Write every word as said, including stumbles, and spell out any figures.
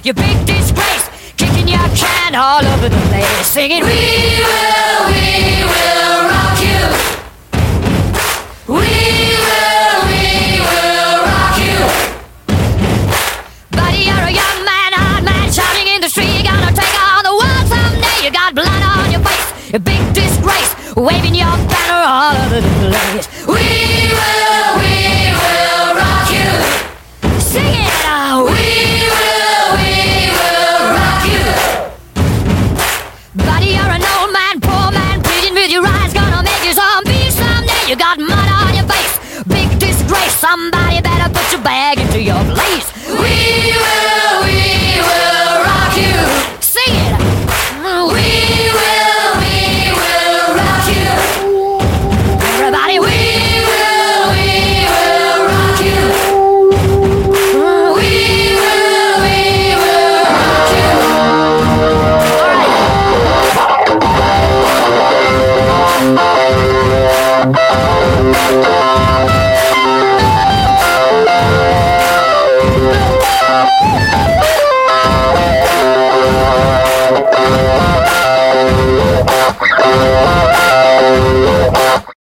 you big disgrace, kicking your can all over the place, singing, we will, we will rock you. We will, we will rock you. Buddy, you're a young man, hard man, shouting in the street, you're gonna take on the world someday. You got blood on your face, a big disgrace, waving your banner all over the place. We will.